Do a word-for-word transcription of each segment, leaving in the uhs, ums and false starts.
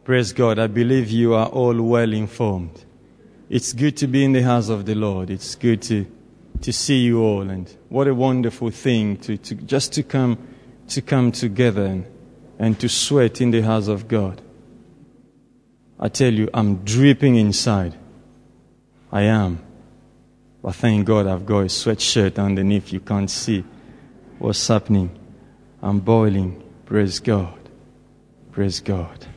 Praise God. I believe you are all well informed. It's good to be in the house of the Lord. It's good to to see you all, and what a wonderful thing to, to just to come to come together and, and to sweat in the house of God. I tell you, I'm dripping inside. I am. But thank God I've got a sweatshirt underneath. You can't see what's happening. I'm boiling. Praise God. Praise God.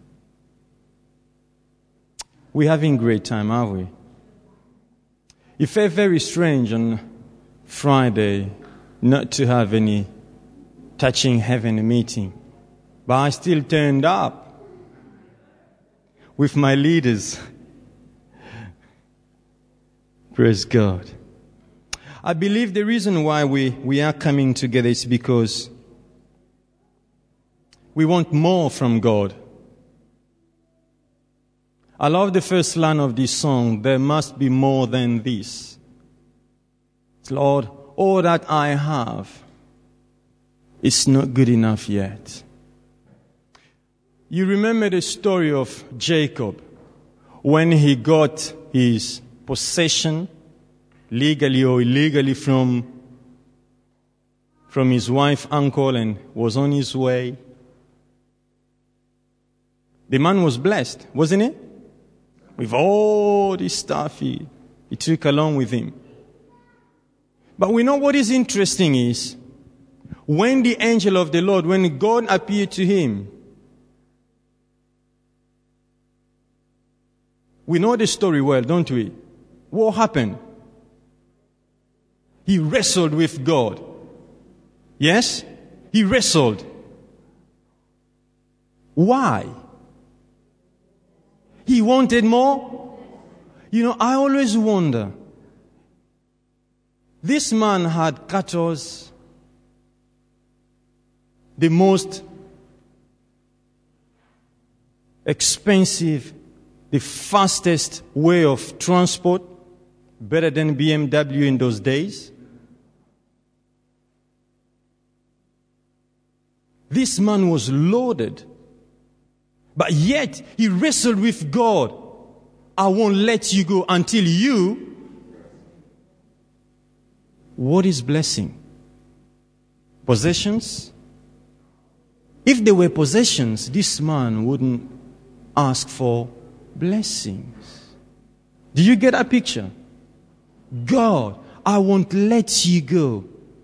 We're having a great time, aren't we? It felt very strange on Friday not to have any Touching Heaven meeting. But I still turned up with my leaders. Praise God. I believe the reason why we, we are coming together is because we want more from God. I love the first line of this song. There must be more than this. Lord, all that I have is not good enough yet. You remember the story of Jacob when he got his possession, legally or illegally, from, from his wife, uncle, and was on his way. The man was blessed, wasn't he? With all this stuff he, he took along with him. But we know what is interesting is, when the angel of the Lord, when God appeared to him, we know the story well, don't we? What happened? He wrestled with God. Yes? He wrestled. Why? He wanted more. You know, I always wonder. This man had cattle, the most expensive, the fastest way of transport, better than B M W in those days. This man was loaded. But yet, he wrestled with God. I won't let you go until you... What is blessing? Possessions? If there were possessions, this man wouldn't ask for blessings. Do you get a picture? God, I won't let you go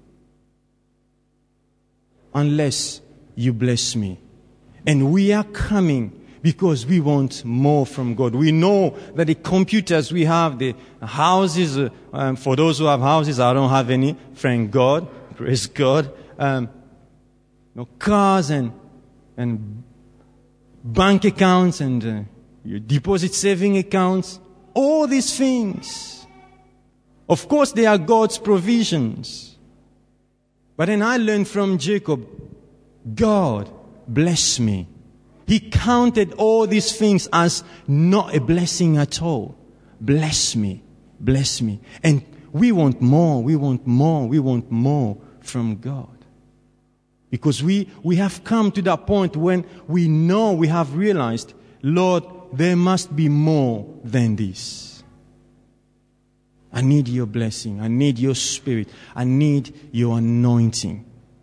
unless you bless me. And we are coming because we want more from God. We know that the computers we have, the houses, uh, um, for those who have houses, I don't have any, thank God, praise God. Um, you know, cars and and bank accounts and uh, your deposit saving accounts, all these things. Of course, they are God's provisions. But then I learned from Jacob, God, bless me. He counted all these things as not a blessing at all. Bless me. Bless me. And we want more. We want more. We want more from God. Because we, we have come to that point when we know, we have realized, Lord, there must be more than this. I need your blessing. I need your spirit. I need your anointing.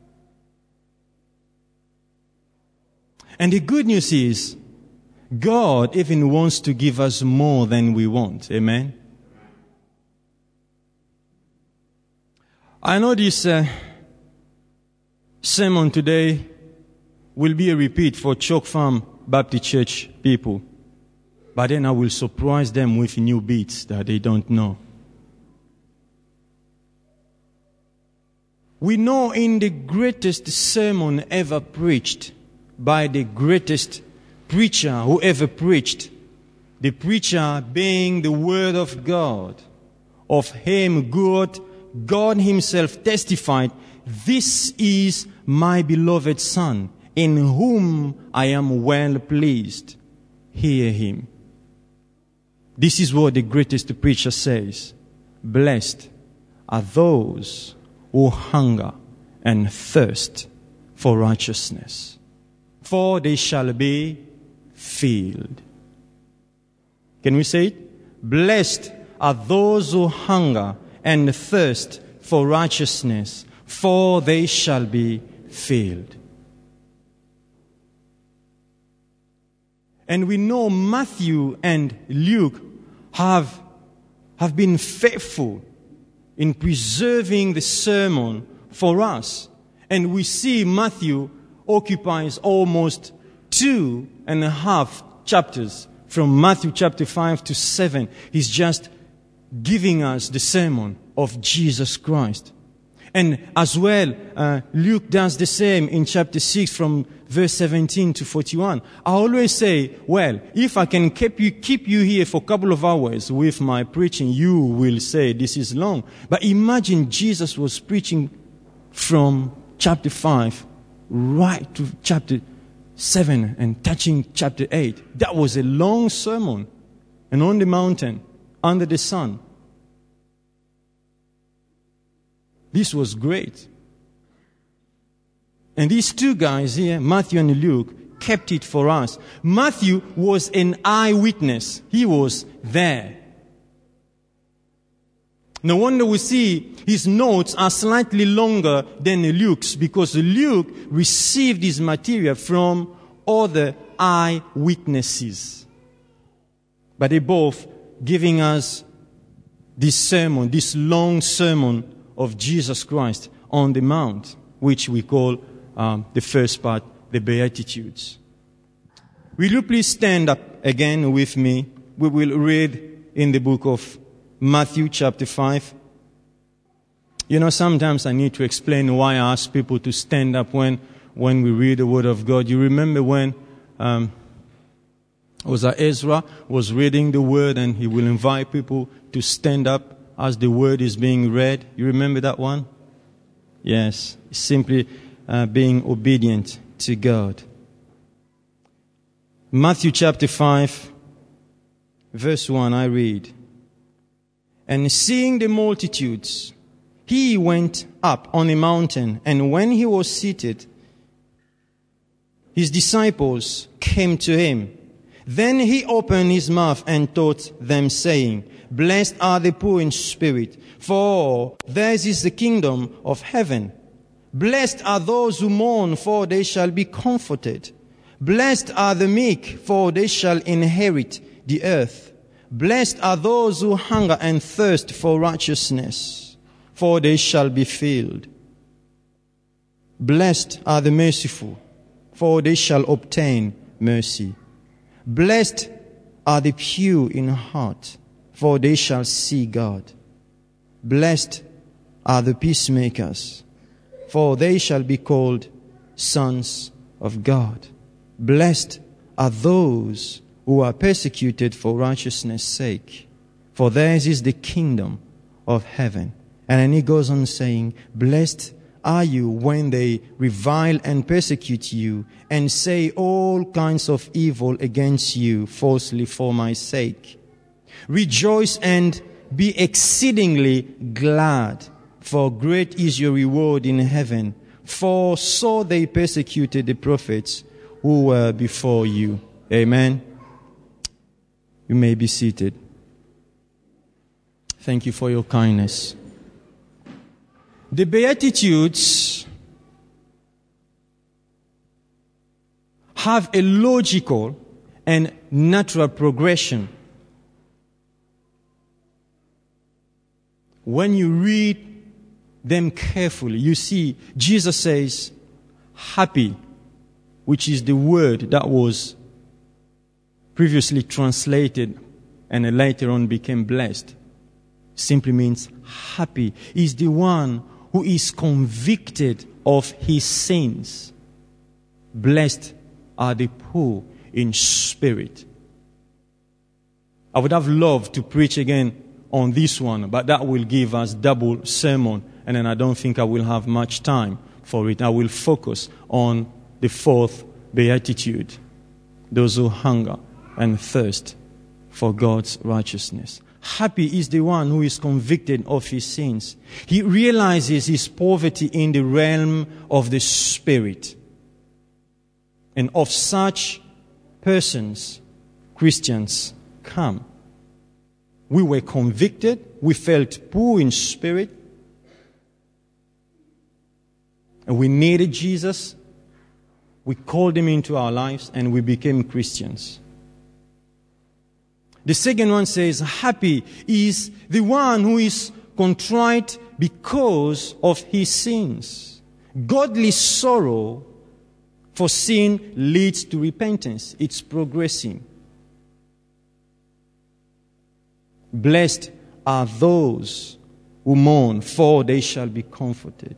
And the good news is, God even wants to give us more than we want. Amen? I know this uh, sermon today will be a repeat for Chalk Farm Baptist Church people. But then I will surprise them with new beats that they don't know. We know in the greatest sermon ever preached by the greatest preacher who ever preached, the preacher being the Word of God, of him God, God himself testified, this is my beloved Son, in whom I am well pleased. Hear him. This is what the greatest preacher says. Blessed are those who hunger and thirst for righteousness, for they shall be filled. Can we say it? Blessed are those who hunger and thirst for righteousness, for they shall be filled. And we know Matthew and Luke have, have been faithful in preserving the sermon for us. And we see Matthew occupies almost two and a half chapters. From Matthew chapter five to seven, he's just giving us the sermon of Jesus Christ. And as well, uh, Luke does the same in chapter six from verse seventeen to forty-one. I always say, well, if I can keep you, keep you here for a couple of hours with my preaching, you will say this is long. But imagine Jesus was preaching from chapter five right to chapter seven and touching chapter eight. That was a long sermon. And on the mountain, under the sun. This was great. And these two guys here, Matthew and Luke, kept it for us. Matthew was an eyewitness. He was there. No wonder we see his notes are slightly longer than Luke's, because Luke received his material from other eyewitnesses. But they both giving us this sermon, this long sermon of Jesus Christ on the Mount, which we call um, the first part, the Beatitudes. Will you please stand up again with me? We will read in the book of Matthew chapter five. You know, sometimes I need to explain why I ask people to stand up when, when we read the Word of God. You remember when um, was that Ezra was reading the Word, and he will invite people to stand up as the Word is being read? You remember that one? Yes, simply uh, being obedient to God. Matthew chapter five, verse one, I read. And seeing the multitudes, he went up on a mountain, and when he was seated, his disciples came to him. Then he opened his mouth and taught them, saying, Blessed are the poor in spirit, for theirs is the kingdom of heaven. Blessed are those who mourn, for they shall be comforted. Blessed are the meek, for they shall inherit the earth. Blessed are those who hunger and thirst for righteousness, for they shall be filled. Blessed are the merciful, for they shall obtain mercy. Blessed are the pure in heart, for they shall see God. Blessed are the peacemakers, for they shall be called sons of God. Blessed are those who are persecuted for righteousness' sake, for theirs is the kingdom of heaven. And then he goes on saying, Blessed are you when they revile and persecute you and say all kinds of evil against you falsely for my sake. Rejoice and be exceedingly glad, for great is your reward in heaven. For so they persecuted the prophets who were before you. Amen. You may be seated. Thank you for your kindness. The Beatitudes have a logical and natural progression. When you read them carefully, you see Jesus says, happy, which is the word that was previously translated and later on became blessed. Simply means happy. Is the one who is convicted of his sins. Blessed are the poor in spirit. I would have loved to preach again on this one, but that will give us double sermon, and then I don't think I will have much time for it. I will focus on the fourth beatitude, those who hunger and thirst for God's righteousness. Happy is the one who is convicted of his sins. He realizes his poverty in the realm of the Spirit. And of such persons, Christians, come. We were convicted. We felt poor in spirit. And we needed Jesus. We called him into our lives and we became Christians. The second one says, happy is the one who is contrite because of his sins. Godly sorrow for sin leads to repentance. It's progressing. Blessed are those who mourn, for they shall be comforted.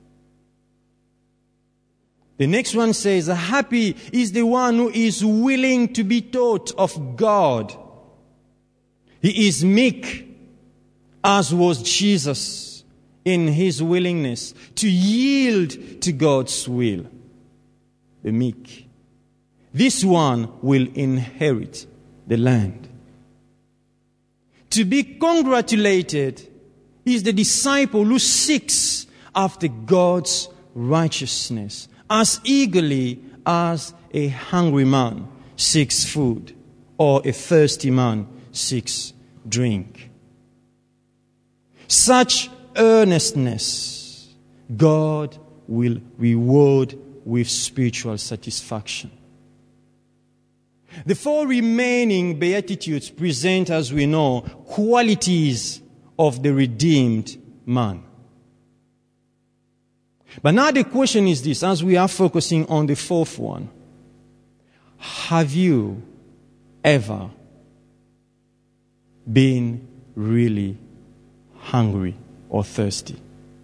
The next one says, happy is the one who is willing to be taught of God. He is meek, as was Jesus, in his willingness to yield to God's will. The meek. This one will inherit the land. To be congratulated is the disciple who seeks after God's righteousness as eagerly as a hungry man seeks food or a thirsty man seeks drink. Such earnestness God will reward with spiritual satisfaction. The four remaining Beatitudes present, as we know, qualities of the redeemed man. But now the question is this, as we are focusing on the fourth one. Have you ever been really hungry or thirsty?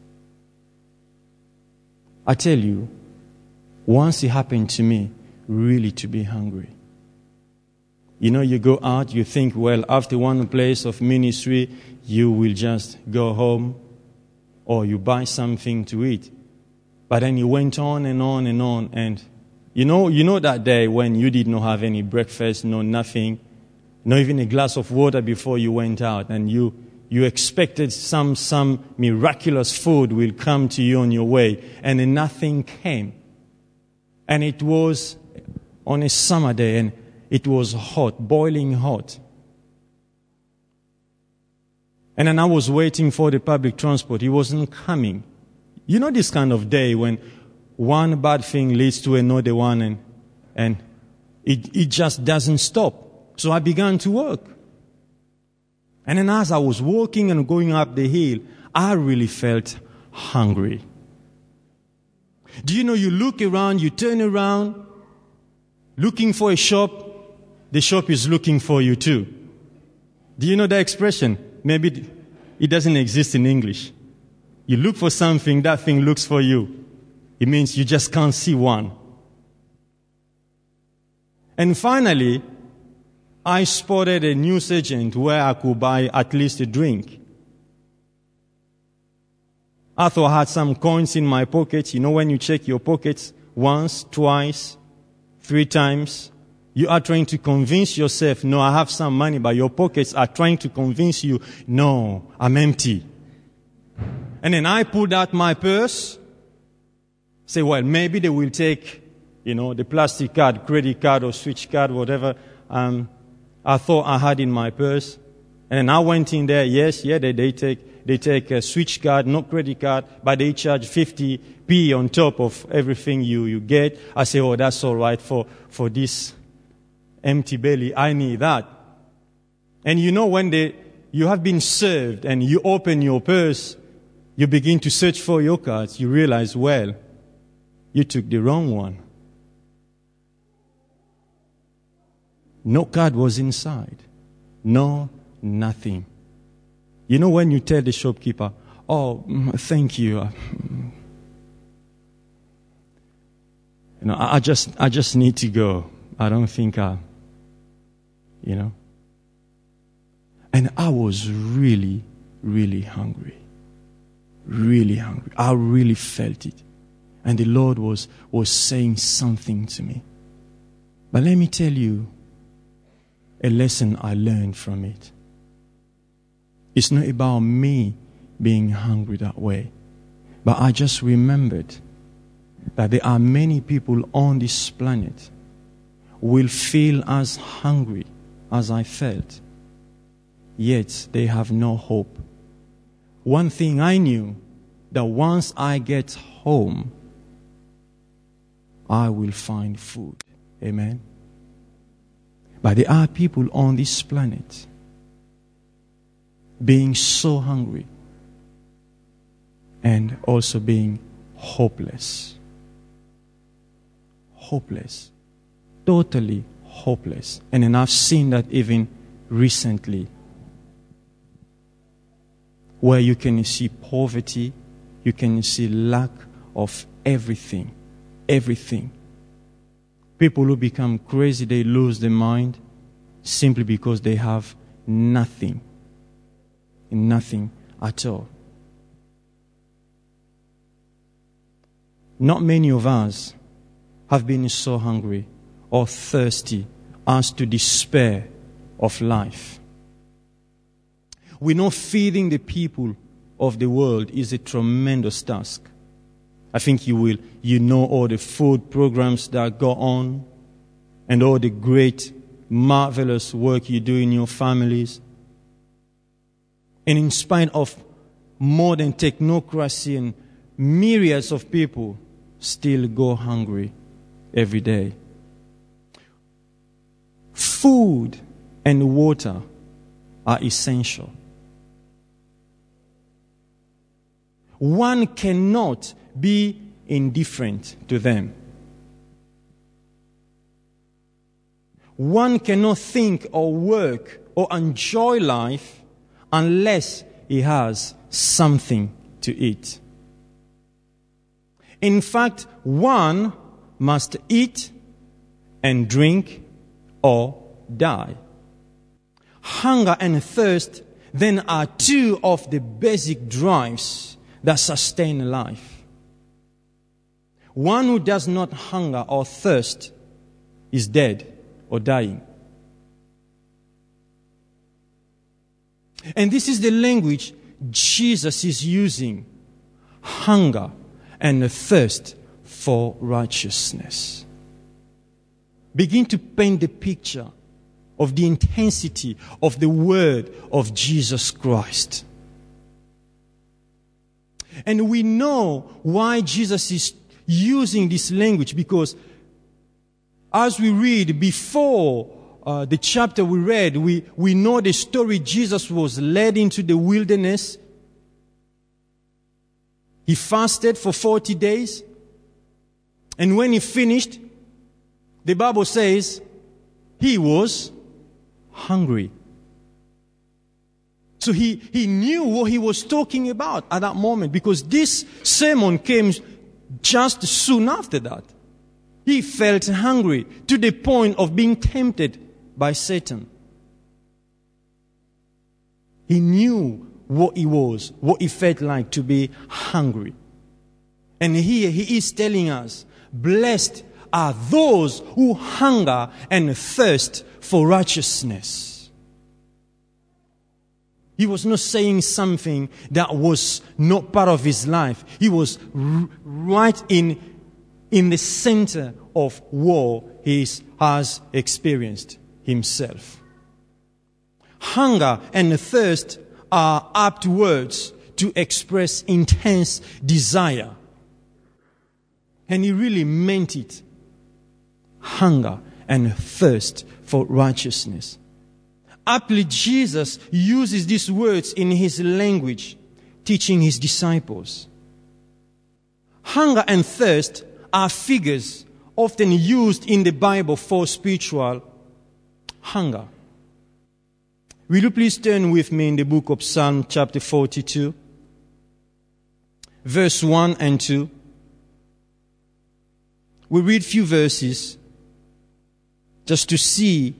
I tell you, once it happened to me, really to be hungry. You know, you go out, you think, well, after one place of ministry, you will just go home or you buy something to eat. But then you went on and on and on. And you know, you know that day when you did not have any breakfast, no nothing, not even a glass of water before you went out. And you, you expected some, some miraculous food will come to you on your way. And then nothing came. And it was on a summer day and it was hot, boiling hot. And then I was waiting for the public transport. It wasn't coming. You know this kind of day when one bad thing leads to another one and, and it, it just doesn't stop. So I began to work. And then as I was walking and going up the hill, I really felt hungry. Do you know, you look around, you turn around, looking for a shop, the shop is looking for you too. Do you know that expression? Maybe it doesn't exist in English. You look for something, that thing looks for you. It means you just can't see one. And finally, I spotted a newsagent where I could buy at least a drink. I thought I had some coins in my pockets. You know, when you check your pockets once, twice, three times, you are trying to convince yourself, no, I have some money, but your pockets are trying to convince you, no, I'm empty. And then I pulled out my purse, say, well, maybe they will take, you know, the plastic card, credit card or switch card, whatever um, I thought I had in my purse. And then I went in there, yes, yeah, they, they take they take a switch card, not credit card, but they charge fifty p on top of everything you, you get. I say, oh, that's all right for, for this empty belly, I need that. And you know, when they, you have been served and you open your purse, you begin to search for your cards, you realize, well, you took the wrong one. No card was inside. No, nothing. You know, when you tell the shopkeeper, oh, thank you. You know, I just, I just need to go. I don't think I, you know. And I was really, really hungry. Really hungry. I really felt it. And the Lord was, was saying something to me. But let me tell you a lesson I learned from it. It's not about me being hungry that way. But I just remembered that there are many people on this planet will feel as hungry as I felt, yet they have no hope. One thing I knew, that once I get home, I will find food. Amen. But there are people on this planet being so hungry and also being hopeless. Hopeless. Totally hopeless. And then I've seen that even recently, where you can see poverty, you can see lack of everything. Everything. People who become crazy, they lose their mind simply because they have nothing. Nothing at all. Not many of us have been so hungry or thirsty as to despair of life. We know feeding the people of the world is a tremendous task. I think you will, you know all the food programs that go on and all the great, marvelous work you do in your families. And in spite of modern technocracy and myriads of people still go hungry every day. Food and water are essential. One cannot be indifferent to them. One cannot think or work or enjoy life unless he has something to eat. In fact, one must eat and drink or die. Hunger and thirst then are two of the basic drives that sustain life. One who does not hunger or thirst is dead or dying. And this is the language Jesus is using. Hunger and a thirst for righteousness. Begin to paint the picture of the intensity of the word of Jesus Christ. And we know why Jesus is using this language, because as we read before uh, the chapter we read, we, we know the story. Jesus was led into the wilderness. He fasted for forty days. And when he finished, the Bible says he was hungry. So he, he knew what he was talking about at that moment, because this sermon came just soon after that. He felt hungry to the point of being tempted by Satan. He knew what he was, what he felt like to be hungry. And here he is telling us, blessed are those who hunger and thirst for righteousness. He was not saying something that was not part of his life. He was r- right in, in the center of what he has experienced himself. Hunger and thirst are apt words to express intense desire. And he really meant it. Hunger and thirst for righteousness. Aptly, Jesus uses these words in his language, teaching his disciples. Hunger and thirst are figures often used in the Bible for spiritual hunger. Will you please turn with me in the book of Psalm chapter forty-two, verse one and two. We'll read a few verses just to see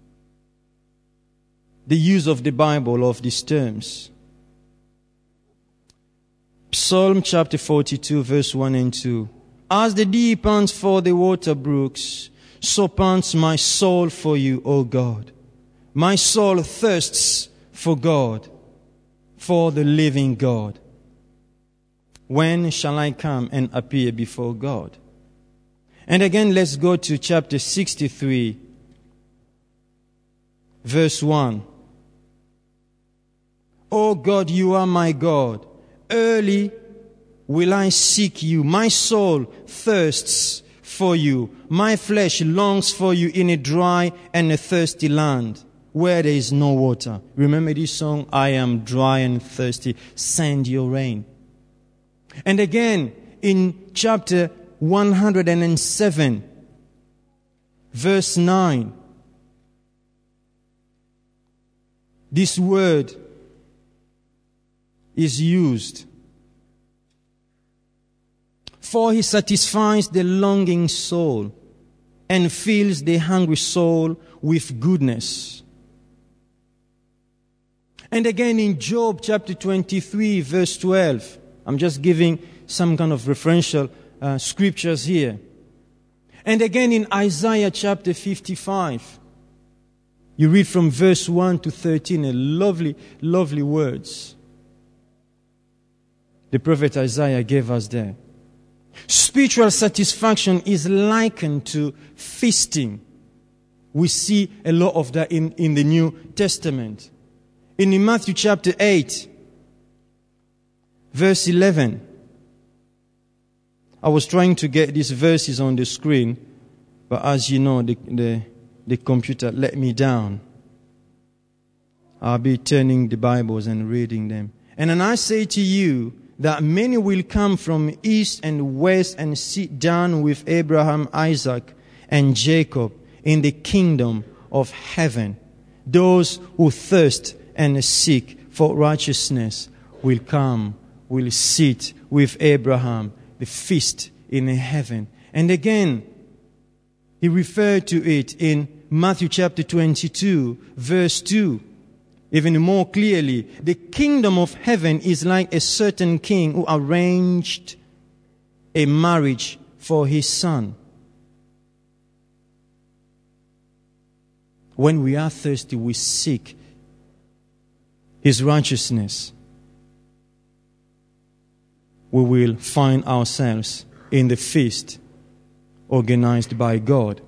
the use of the Bible of these terms. Psalm chapter forty-two, verse one and two. As the deer pants for the water brooks, so pants my soul for you, O God. My soul thirsts for God, for the living God. When shall I come and appear before God? And again, let's go to chapter sixty-three, verse one. O God, you are my God. Early will I seek you. My soul thirsts for you. My flesh longs for you in a dry and a thirsty land where there is no water. Remember this song, I am dry and thirsty. Send your rain. And again, in chapter one hundred seven, verse nine, this word is used. For he satisfies the longing soul and fills the hungry soul with goodness. And again in Job chapter twenty-three, verse twelve, I'm just giving some kind of referential uh, scriptures here. And again in Isaiah chapter fifty-five, you read from verse one to thirteen, a lovely, lovely words the prophet Isaiah gave us there. Spiritual satisfaction is likened to feasting. We see a lot of that in, in the New Testament. In Matthew chapter eight, verse eleven, I was trying to get these verses on the screen, but as you know, the, the, the computer let me down. I'll be turning the Bibles and reading them. And then I say to you, that many will come from east and west and sit down with Abraham, Isaac, and Jacob in the kingdom of heaven. Those who thirst and seek for righteousness will come, will sit with Abraham, the feast in heaven. And again, he referred to it in Matthew chapter twenty-two, verse two. Even more clearly, the kingdom of heaven is like a certain king who arranged a marriage for his son. When we are thirsty, we seek his righteousness. We will find ourselves in the feast organized by God.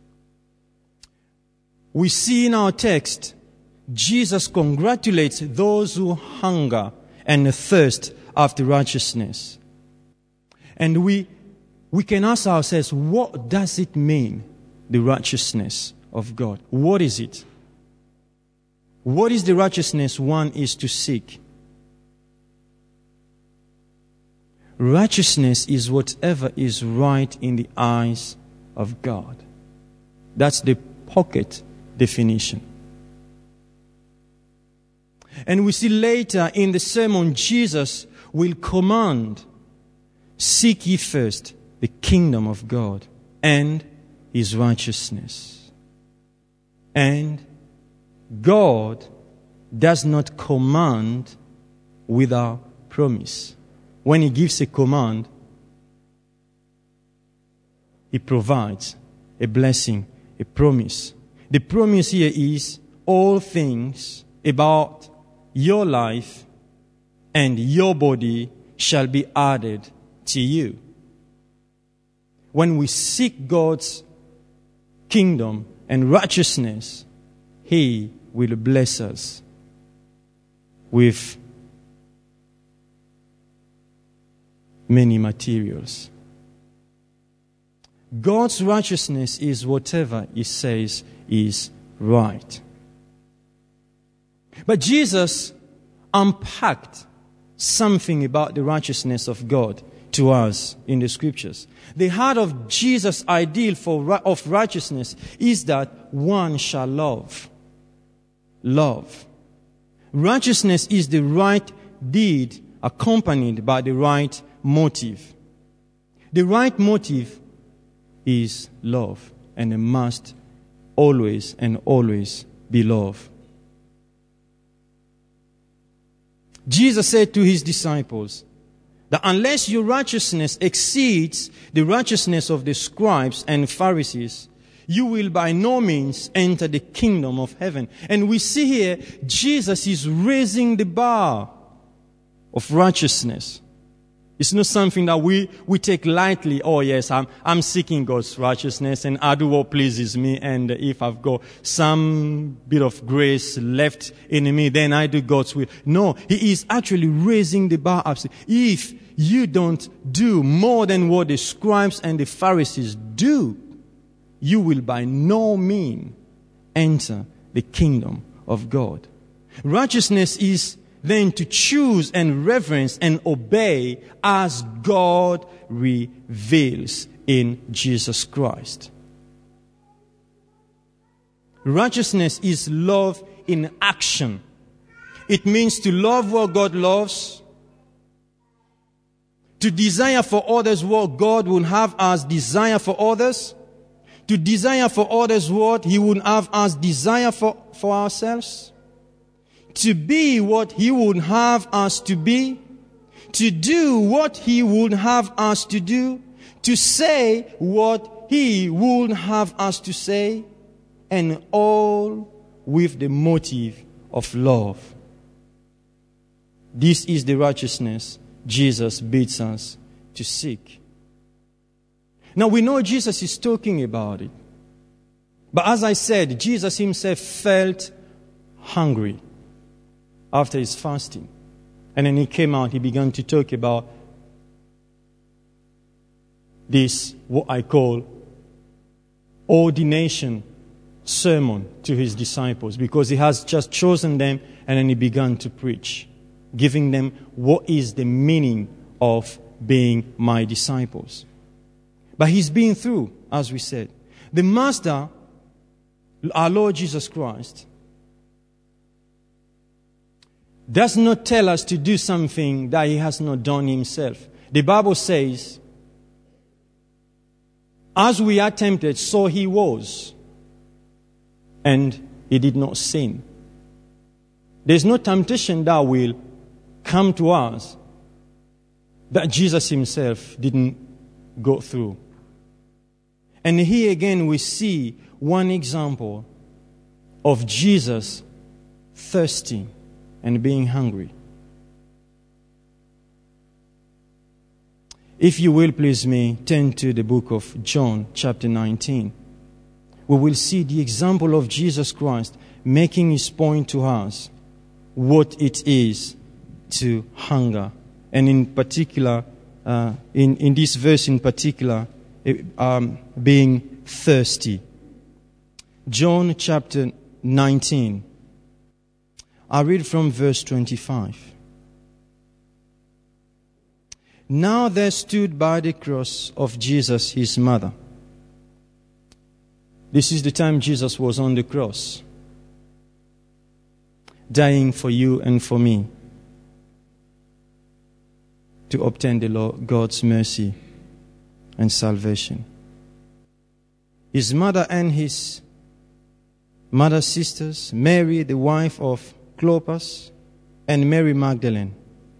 We see in our text Jesus congratulates those who hunger and thirst after righteousness. And we, we can ask ourselves, what does it mean, the righteousness of God? What is it? What is the righteousness one is to seek? Righteousness is whatever is right in the eyes of God. That's the pocket definition. And we see later in the sermon, Jesus will command, seek ye first the kingdom of God and his righteousness. And God does not command without promise. When he gives a command, he provides a blessing, a promise. The promise here is all things about your life and your body shall be added to you. When we seek God's kingdom and righteousness, he will bless us with many materials. God's righteousness is whatever he says is right. But Jesus unpacked something about the righteousness of God to us in the scriptures. The heart of Jesus' ideal for, of righteousness is that one shall love. Love. Righteousness is the right deed accompanied by the right motive. The right motive is love, and it must always and always be love. Jesus said to his disciples that unless your righteousness exceeds the righteousness of the scribes and Pharisees, you will by no means enter the kingdom of heaven. And we see here, Jesus is raising the bar of righteousness It's not something that we, we take lightly. Oh yes, I'm, I'm seeking God's righteousness and I do what pleases me. And if I've got some bit of grace left in me, then I do God's will. No, He is actually raising the bar up. If you don't do more than what the scribes and the Pharisees do, you will by no means enter the kingdom of God. Righteousness is then to choose and reverence and obey as God reveals in Jesus Christ. Righteousness is love in action. It means to love what God loves, to desire for others what God would have as desire for others, to desire for others what He would have as desire for, for ourselves, to be what He would have us to be, to do what He would have us to do, to say what He would have us to say, and all with the motive of love. This is the righteousness Jesus bids us to seek. Now we know Jesus is talking about it. But as I said, Jesus Himself felt hungry after His fasting. And then He came out, He began to talk about this, what I call, ordination sermon to His disciples, because He has just chosen them and then He began to preach, giving them what is the meaning of being my disciples. But He's been through, as we said. The Master, our Lord Jesus Christ, does not tell us to do something that He has not done Himself. The Bible says, as we are tempted, so He was, and He did not sin. There's no temptation that will come to us that Jesus Himself didn't go through. And here again we see one example of Jesus thirsting and being hungry. If you will please me, turn to the book of John, chapter nineteen. We will see the example of Jesus Christ making His point to us what it is to hunger. And in particular, uh, in, in this verse in particular, um, being thirsty. John chapter nineteen. I read from verse twenty-five. Now there stood by the cross of Jesus His mother. This is the time Jesus was on the cross, dying for you and for me, to obtain the Lord God's mercy and salvation. His mother and his mother's sisters, Mary, the wife of Clopas, and Mary Magdalene,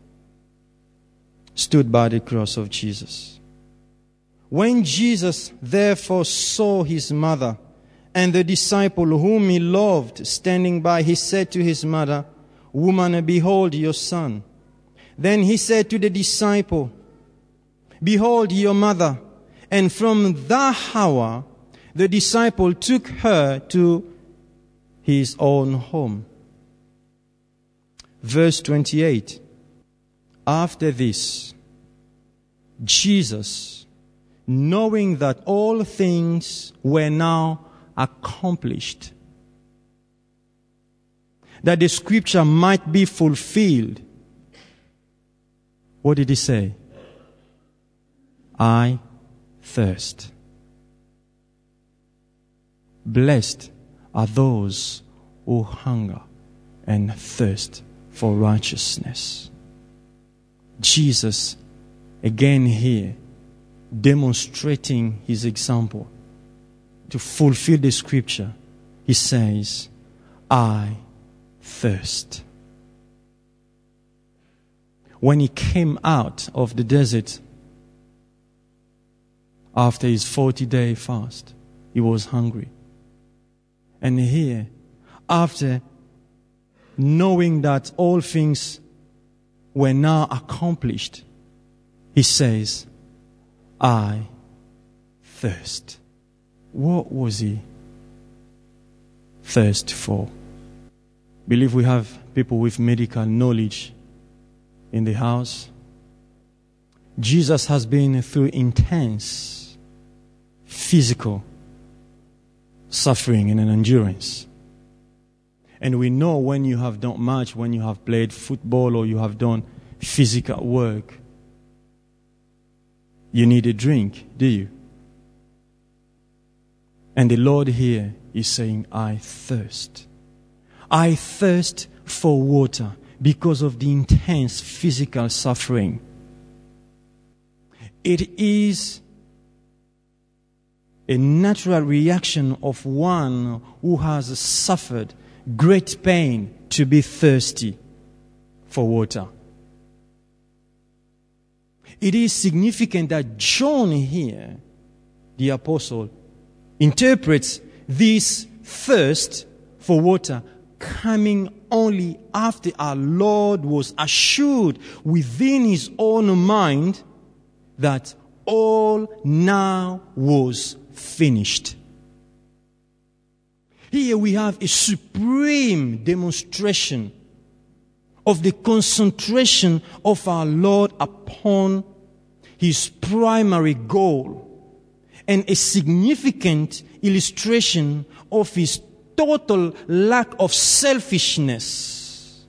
stood by the cross of Jesus. When Jesus therefore saw His mother and the disciple whom He loved standing by, He said to His mother, Woman, behold your son. Then He said to the disciple, Behold your mother. And from that hour, the disciple took her to his own home. Verse twenty-eight. After this, Jesus, knowing that all things were now accomplished, that the scripture might be fulfilled, what did He say? I thirst. Blessed are those who hunger and thirst for righteousness. Jesus, again here, demonstrating His example to fulfill the scripture, He says, I thirst. When He came out of the desert after His forty-day fast, He was hungry. And here, after knowing that all things were now accomplished, he says, I thirst. What was he thirst for? Believe we have people with medical knowledge in the house. Jesus has been through intense physical suffering and an endurance. And we know when you have done much, when you have played football or you have done physical work, you need a drink, do you? And the Lord here is saying, I thirst. I thirst for water because of the intense physical suffering. It is a natural reaction of one who has suffered great pain to be thirsty for water. It is significant that John here, the apostle, interprets this thirst for water coming only after our Lord was assured within his own mind that all now was finished. Here we have a supreme demonstration of the concentration of our Lord upon his primary goal, and a significant illustration of his total lack of selfishness.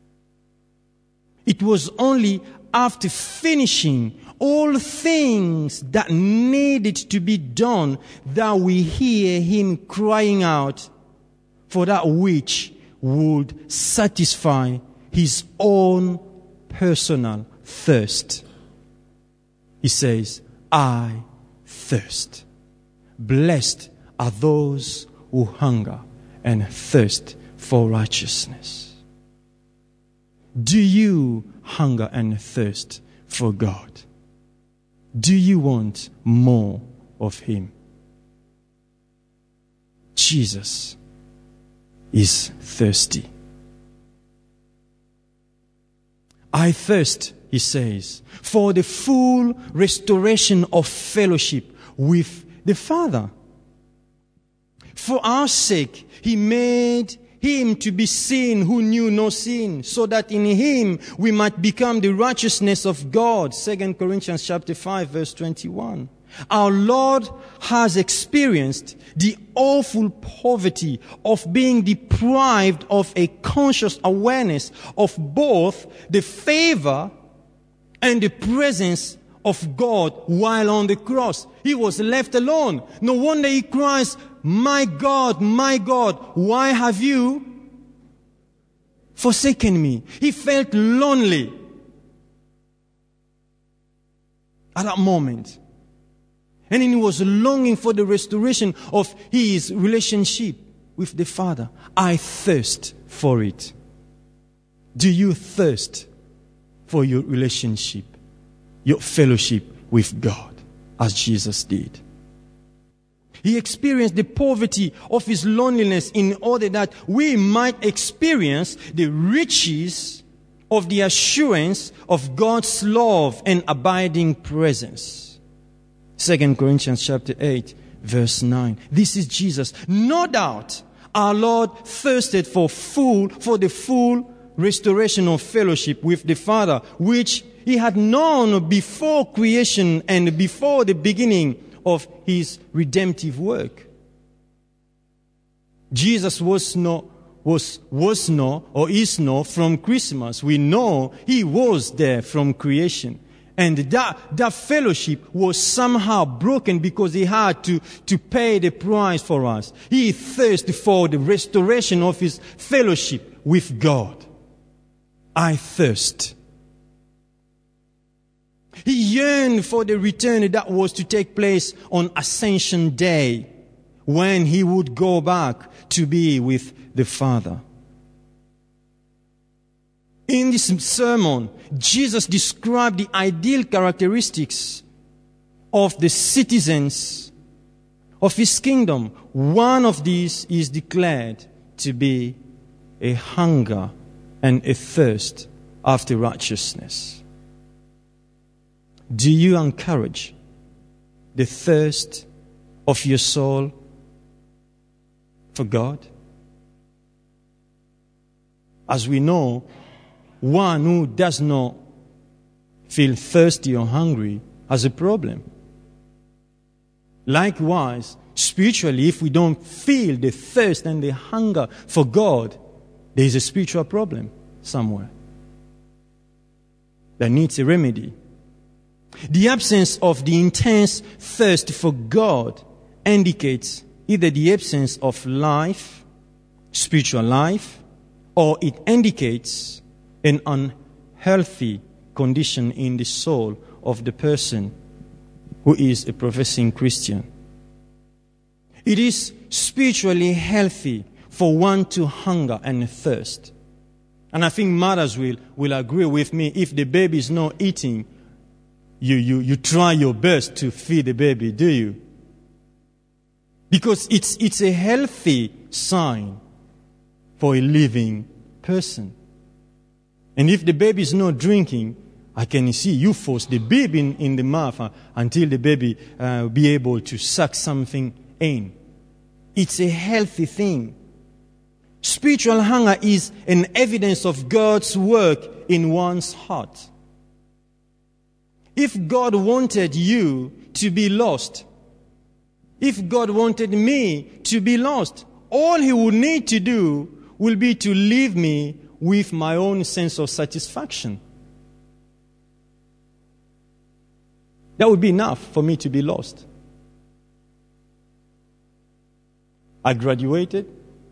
It was only after finishing all things that needed to be done that we hear him crying out for that which would satisfy his own personal thirst. He says, I thirst. Blessed are those who hunger and thirst for righteousness. Do you hunger and thirst for God? Do you want more of him? Jesus is thirsty. I thirst, he says, for the full restoration of fellowship with the Father. For our sake, he made him to be sin who knew no sin, so that in him we might become the righteousness of God. Second Corinthians chapter five, verse twenty-one. Our Lord has experienced the awful poverty of being deprived of a conscious awareness of both the favor and the presence of God while on the cross. He was left alone. No wonder he cries, my God, my God, why have you forsaken me? He felt lonely at that moment. And he was longing for the restoration of his relationship with the Father. I thirst for it. Do you thirst for your relationship, your fellowship with God, as Jesus did? He experienced the poverty of his loneliness in order that we might experience the riches of the assurance of God's love and abiding presence. Second Corinthians chapter eight, verse nine. This is Jesus. No doubt our Lord thirsted for full, for the full restoration of fellowship with the Father, which he had known before creation and before the beginning of his redemptive work. Jesus was no, was, was no, or is no from Christmas. We know he was there from creation. And that, that fellowship was somehow broken because he had to, to pay the price for us. He thirsted for the restoration of his fellowship with God. I thirst. He yearned for the return that was to take place on Ascension Day, when he would go back to be with the Father. In this sermon, Jesus described the ideal characteristics of the citizens of his kingdom. One of these is declared to be a hunger and a thirst after righteousness. Do you encourage the thirst of your soul for God? As we know, one who does not feel thirsty or hungry has a problem. Likewise, spiritually, if we don't feel the thirst and the hunger for God, there is a spiritual problem somewhere that needs a remedy. The absence of the intense thirst for God indicates either the absence of life, spiritual life, or it indicates an unhealthy condition in the soul of the person who is a professing Christian. It is spiritually healthy for one to hunger and thirst. And I think mothers will, will agree with me. If the baby is not eating, you, you, you try your best to feed the baby, do you? Because it's, it's a healthy sign for a living person. And if the baby is not drinking, I can see you force the baby in, in the mouth uh, until the baby uh, be able to suck something in. It's a healthy thing. Spiritual hunger is an evidence of God's work in one's heart. If God wanted you to be lost, if God wanted me to be lost, all He would need to do will be to leave me with my own sense of satisfaction. That would be enough for me to be lost. I graduated.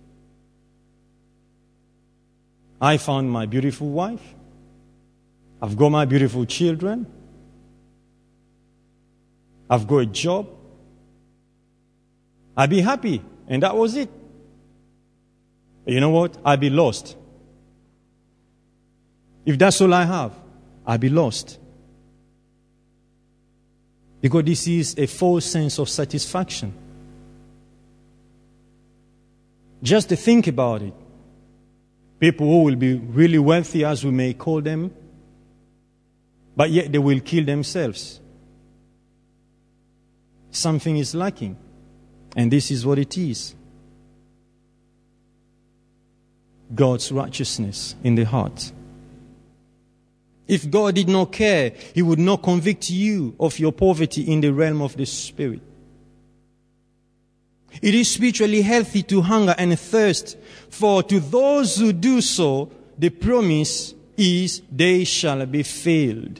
I found my beautiful wife. I've got my beautiful children. I've got a job. I'd be happy, and that was it. You know what? I'd be lost. If that's all I have, I'd be lost. Because this is a false sense of satisfaction. Just to think about it. People who will be really wealthy, as we may call them, but yet they will kill themselves. Something is lacking. And this is what it is. God's righteousness in the heart. If God did not care, He would not convict you of your poverty in the realm of the Spirit. It is spiritually healthy to hunger and thirst, for to those who do so, the promise is they shall be filled.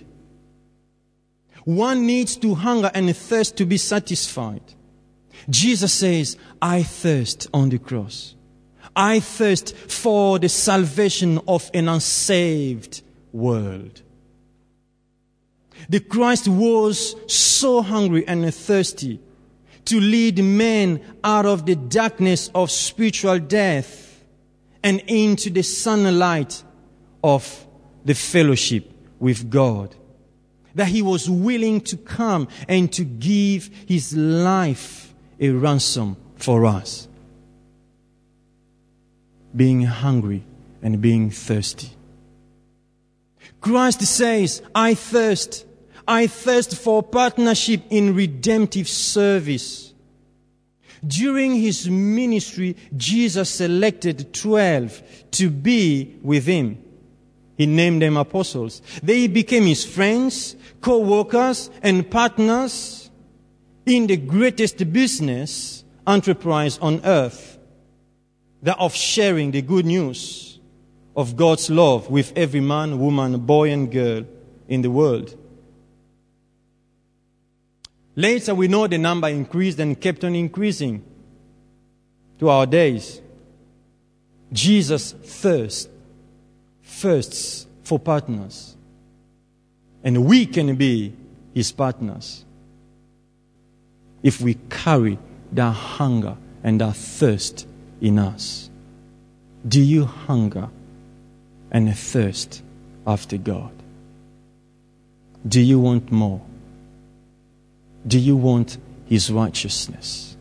One needs to hunger and thirst to be satisfied. Jesus says, I thirst on the cross. I thirst for the salvation of an unsaved world. The Christ was so hungry and thirsty to lead men out of the darkness of spiritual death and into the sunlight of the fellowship with God, that He was willing to come and to give His life a ransom for us. Being hungry and being thirsty. Christ says, I thirst. I thirst for partnership in redemptive service. During His ministry, Jesus selected twelve to be with Him. He named them apostles. They became His friends, co-workers, and partners in the greatest business enterprise on earth, that of sharing the good news of God's love with every man, woman, boy, and girl in the world. Later, we know the number increased and kept on increasing to our days. Jesus thirsts, thirsts for partners, and we can be His partners if we carry that hunger and that thirst in us. Do you hunger and thirst after God? Do you want more? Do you want His righteousness?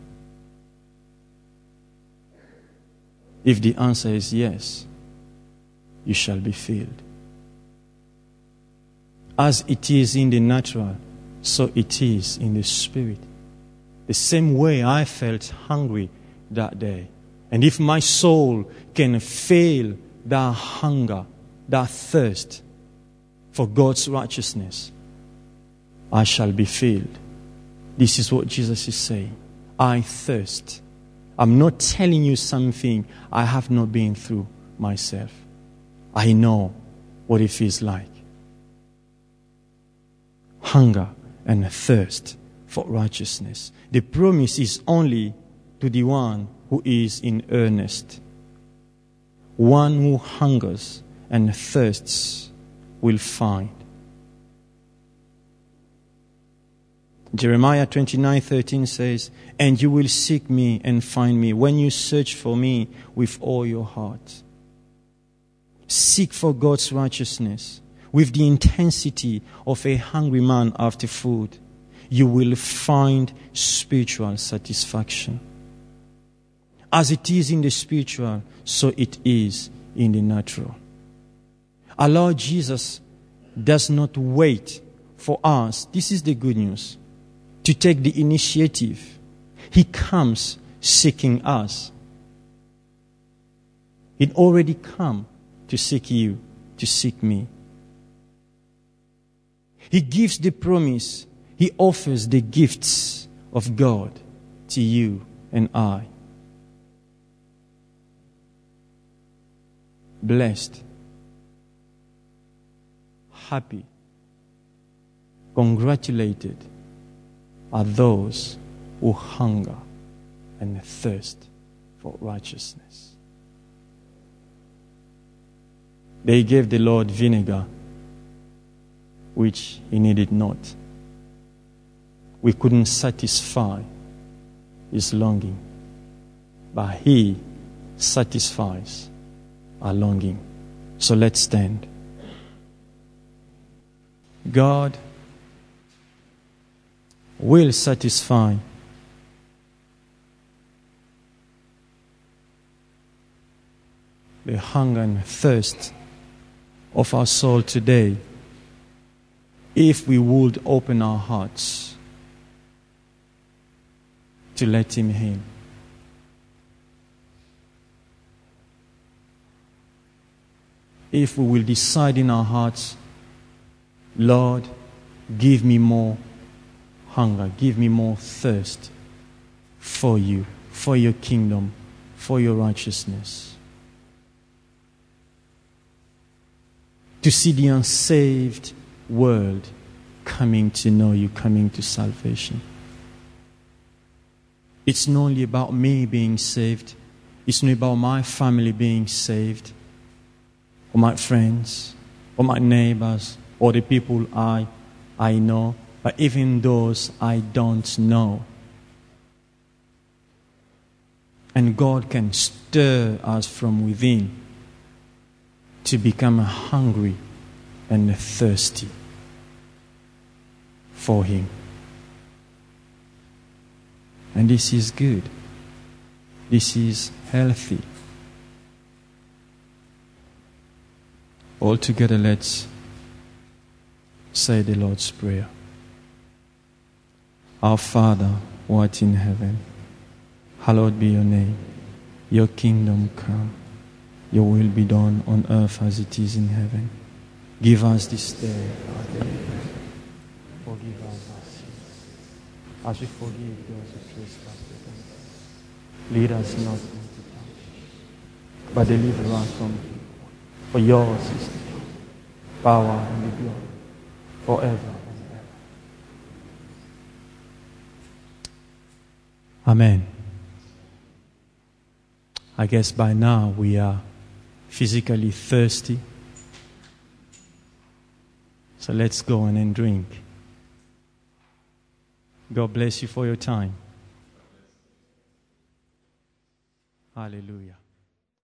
If the answer is yes, you shall be filled. As it is in the natural, so it is in the spirit. The same way I felt hungry that day. And if my soul can feel that hunger, that thirst for God's righteousness, I shall be filled. This is what Jesus is saying. I thirst. I'm not telling you something I have not been through myself. I know what it feels like. Hunger and thirst for righteousness. The promise is only to the one who is in earnest. One who hungers and thirsts will find. Jeremiah twenty-nine thirteen says, "And you will seek me and find me when you search for me with all your heart." Seek for God's righteousness with the intensity of a hungry man after food. You will find spiritual satisfaction. As it is in the spiritual, so it is in the natural. Our Lord Jesus does not wait for us. This is the good news. To take the initiative. He comes seeking us. He'd already come to seek you, to seek me. He gives the promise. He offers the gifts of God to you and I. Blessed, happy, congratulated are those who hunger and thirst for righteousness. They gave the Lord vinegar, which he needed not. We couldn't satisfy his longing, but he satisfies our longing. So let's stand. God will satisfy the hunger and thirst of our soul today if we would open our hearts to let him in. If we will decide in our hearts, Lord, give me more hunger, give me more thirst for you, for your kingdom, for your righteousness. To see the unsaved world coming to know you, coming to salvation. It's not only about me being saved. It's not about my family being saved, or my friends, or my neighbors, or the people I, I know, but even those I don't know. And God can stir us from within to become hungry and thirsty for him. And this is good. This is healthy. All together, let's say the Lord's Prayer. Our Father, who art in heaven, hallowed be your name. Your kingdom come. Your will be done on earth as it is in heaven. Give us this day our daily bread. Forgive us our sins, as we forgive those who trespass against us. Lead us not into temptation, but deliver us from evil. For yours is the power and the glory, forever and ever. Amen. I guess by now we are physically thirsty. So let's go on and drink. God bless you for your time. Hallelujah.